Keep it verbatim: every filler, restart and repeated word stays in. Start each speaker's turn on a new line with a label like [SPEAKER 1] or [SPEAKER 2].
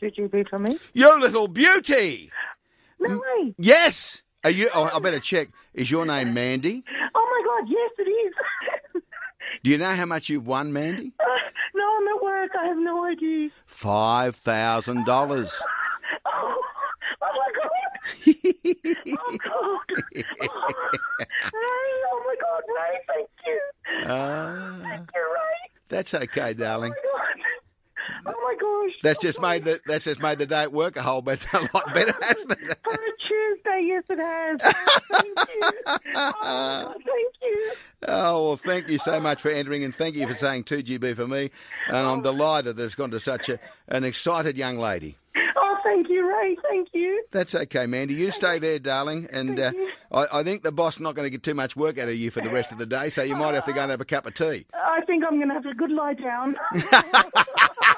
[SPEAKER 1] two G B for me.
[SPEAKER 2] You little beauty!
[SPEAKER 1] No way.
[SPEAKER 2] Yes! Are you? Oh, I better check. Is your name Mandy?
[SPEAKER 1] Oh, my God, yes, it is.
[SPEAKER 2] Do you know how much you've won, Mandy?
[SPEAKER 1] Uh, no, I'm at work. I have no idea.
[SPEAKER 2] Five thousand dollars.
[SPEAKER 1] Oh, oh, my God. Oh, God. Oh, Ray, oh, my God, Ray, thank you.
[SPEAKER 2] Ah,
[SPEAKER 1] Thank you, Ray.
[SPEAKER 2] that's okay, darling.
[SPEAKER 1] Oh, my God. Oh, my gosh.
[SPEAKER 2] That's just
[SPEAKER 1] Oh,
[SPEAKER 2] made the that's just made the day at work a whole bit a lot better, hasn't it?
[SPEAKER 1] For a Tuesday, yes, it has. Oh, thank you. Oh, my God, thank you.
[SPEAKER 2] Oh, well, thank you so much for entering, and thank you for saying two G B for me. And I'm delighted that it's gone to such a, an excited young lady.
[SPEAKER 1] Oh, thank you, Ray. Thank you.
[SPEAKER 2] That's okay, Mandy. You stay there, darling. And uh, I, I think the boss is not going to get too much work out of you for the rest of the day, so you might have to go and have a cup of tea.
[SPEAKER 1] I think I'm going to have a good lie down.